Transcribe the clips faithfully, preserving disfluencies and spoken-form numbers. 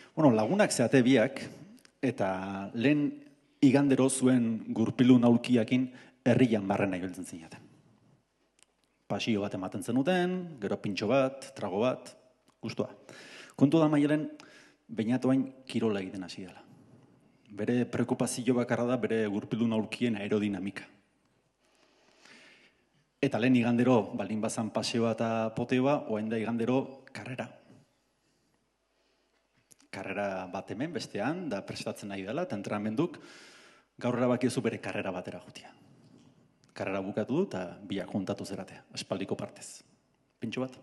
Bueno, lagunak zeate biak, eta lehen igandero zuen gurpilun aulkiakin herrian barrena ibiltzen zinaten. Pasio bat ematen zenuten, gero pintxo bat, trago bat, gustua. Kontu da Maialen, bainatuain kirola egiten hasi dela. Bere preokupazio bakarra da bere gurpilun aulkien aerodinamika. Eta lehen igandero, baldin bazan paseoa eta poteoa, oain da igandero karrera. Karrera bat hemen, bestean, da prestatzen nahi dela, eta entrenamenduk gaur erabakiezu bere karrera batera jutia. Karrera bukatu du eta biak juntatu zeratea, aspaldiko partez. Pintxo bat?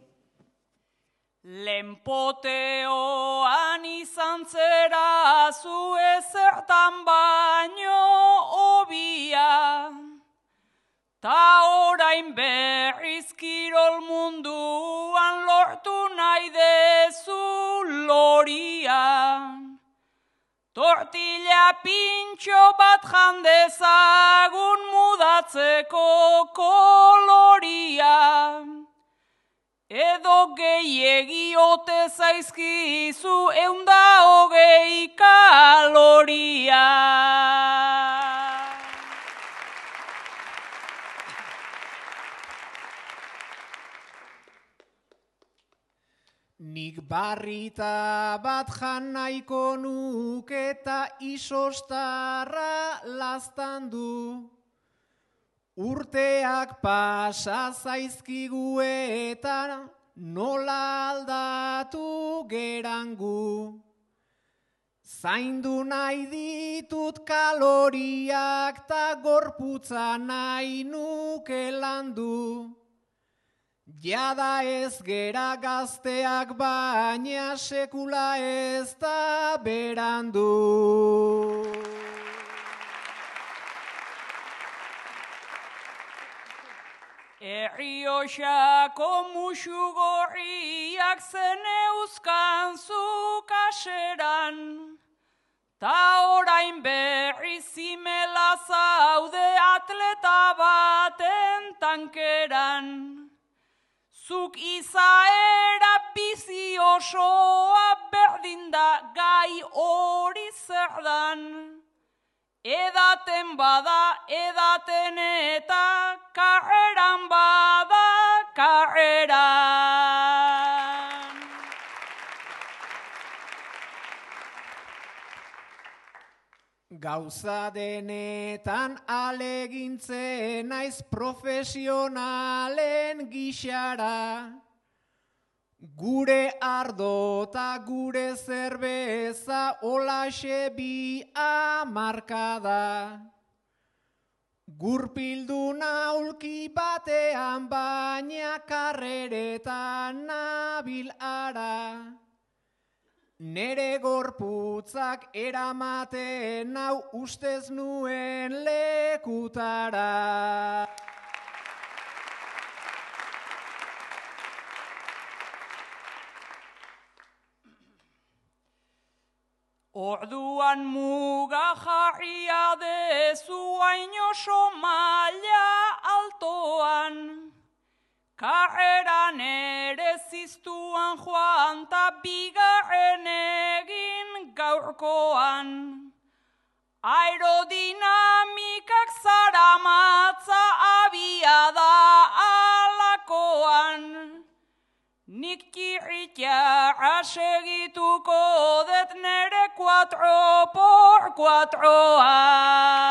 Lenpoteoan izan zera zu ezertan baino hobia, ta orain berriz kirol munduan lortu nahi dezu loria. Tortilla pintxo bat jandezagun mudatzeko koloria. Edo gehiegi ote zaizkizu eunda hogei kaloria. Nik barrita bat jan nahiko nuke eta isostarra laztandu. Urteak pasa zaizkigu eta nola aldatu gerangu. Zaindu nahi ditut kaloriak ta gorputza nahi nuke landu. Jada ez gera gazteak baina sekula ez da berandu. Errioxako musu gorriak zen euskan zu kaseran, ta orain berri zimela zaude atleta baten tankeran. Zuk izaera bizi osoa berdin da gai hori zer dan. Edaten bada, edaten eta karreran bada, karreran. Gauza denetan alegintzen naiz profesionalen gixara. Gure ardo eta gure zerbeza olaxe bi amarkada. Gurpildun aulki batean baina karreretan nabil ara. Nere gorputzak eramaten hau ustez nuen lekutara. Orduan muga jarria dezu hain oso maila altoan. Karreran ere ziztuan joan ta bigarren egin gaurkoan. Aerodinamikak zaramatza abiada alakoan. Nik kirritarra segituko det nere cuatro por cuatroa.